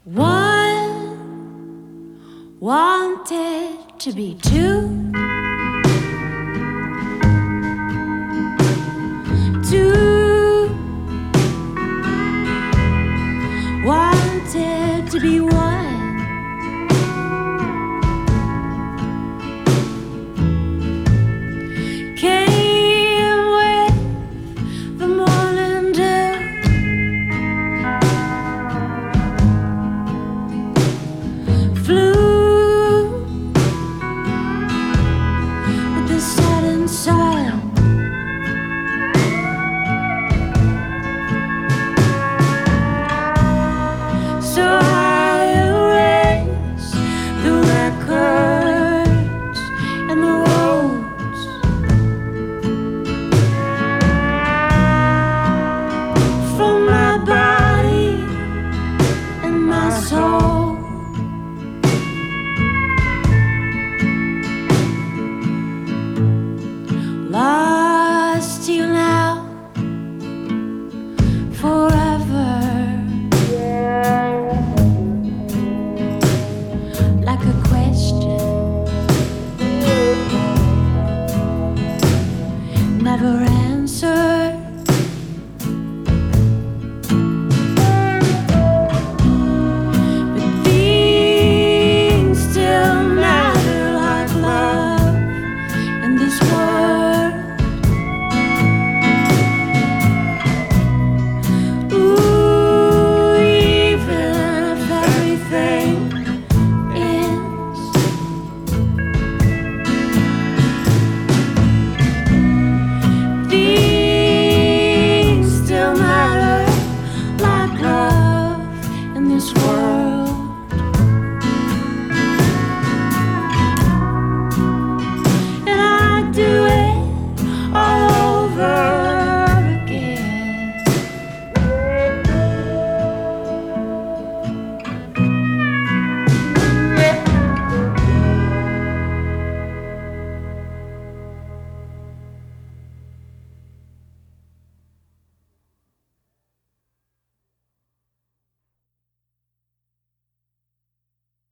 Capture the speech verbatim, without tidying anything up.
One wanted to be two. Two wanted to be one. Came with the morning dew. Flew with the sudden sun. So I erase the records and the roads from my body and my soul. Lost you now, forever. Like a question, never answered. But things still matter like love in this world. Ooh, even if everything ends, things still matter like love in this world.